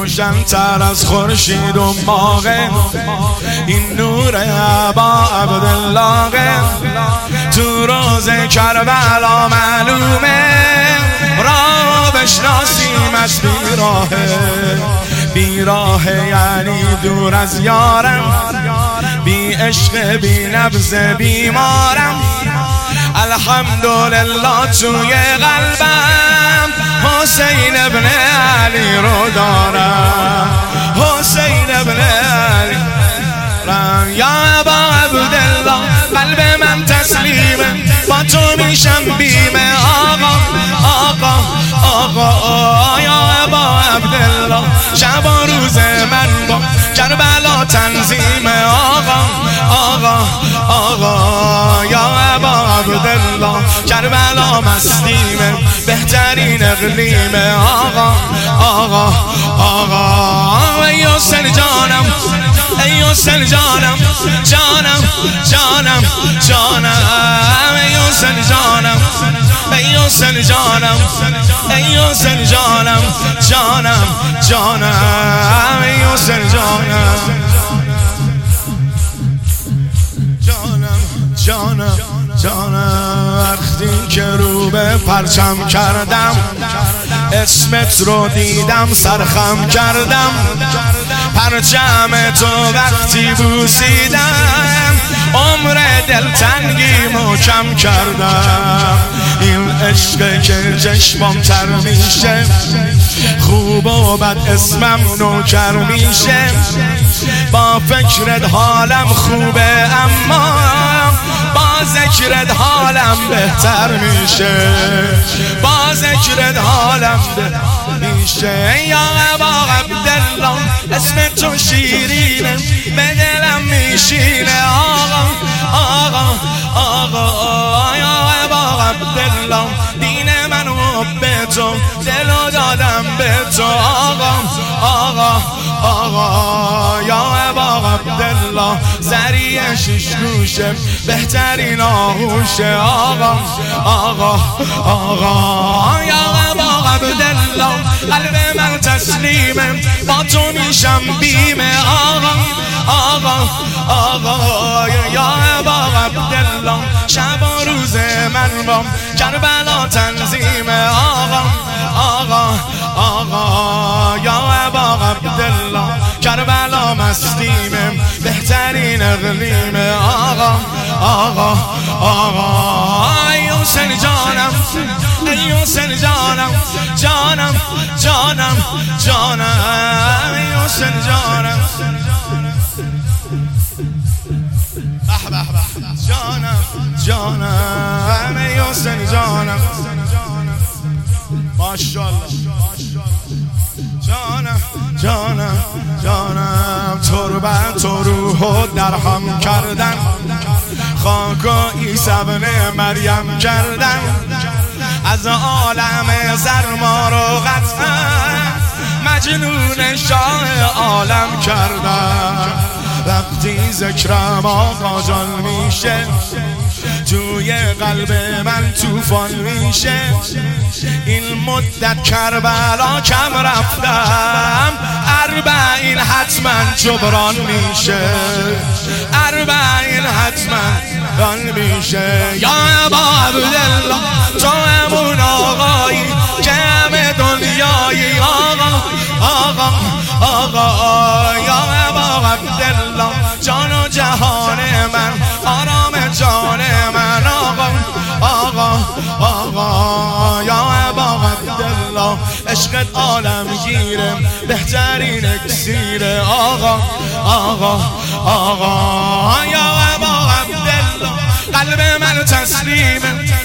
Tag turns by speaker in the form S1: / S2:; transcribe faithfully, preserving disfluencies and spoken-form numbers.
S1: روشن تر از خورشید و ماغه، این نور ابا عبدالله تو روز کربلا معلومه، راه بشناسیم از بیراهه، بیراهه یعنی دور از یارم، بی عشق بی نبض بیمارم، الحمدلله توی قلبم حسین ابن علی رو دارم، حسین ابن علی رم. یا ابا عبدالله قلب من تسلیمه، با تو میشم بیمه آقا آقا آقا. یا ابا عبدالله شب و روز من با کربلا تنظیم آقا آقا آقا. یا ابا عبدالله کربلا مستیمه، بهترین اقلیم آقا آقا آقا. ای حسین جانم ای حسین جانم جانم جانم جانم، ای حسین جانم ای حسین جانم ای حسین جانم جانم جانم، ای حسین جانم جانم جانم جانم. وقتی که رو به پرچم کردم اسمت رو دیدم سرخم کردم، پرچم تو وقتی بوسیدم عمر دلتنگی محکم کردم. این عشق که چشمم تر میشه، خوب و بد اسمم نوکر میشه، با فکرت حالم خوبه اما با ذکرت حالم بهتر میشه، با ذکرت حالم بهتر میشه. یا ابا عبدالله اسم تو شیرینه، به دلم میشینه آقا آقا آقا. یا ابا عبدالله دین منو به تو دلو دادم به تو آقا آقا آقا. یا ابا عبدالله زریع شش گوشه، بهترین آغوشه آقا آقا آقا. یا ابا عبدالله قلب من تسلیمه، با تو میشم بیمه آقا آقا آقا. یا ابا عبدالله شب و روز من با کربلا تنظیم آقا آقا آقا. یا ابا عبدالله کربلا مستیمه، بهترین اقلیم آقا آقا آقا. ای حسین جانم ای حسین جانم جانم جانم جانم، ای حسین جانم جانم جانم، ای حسین جانم ماشاءالله جانم جانم جانم. تربت و روح و درهم کردن، خاک و عیسی ابن مریم کردن، از عالم زر ما رو قطعا مجنون شاه عالم کردن. وقتی ذکرم آقا جان میشه، توی قلب من طوفان میشه. این مدت کربلا کم رفتم، اربعین حتما جبران میشه، اربعین حتما جبران میشه. یا ابا عبدالله تو همون آقایی که همه دنیایی آقا آقا آقا. یا ابا عبدالله جان و جهان من، آرام جان من آقا آقا آقا. یا ابا عبدالله عشقت عالمگیره، بهترین اکسیره آقا آقا آقا. یا ابا عبدالله قلب من تسلیمه،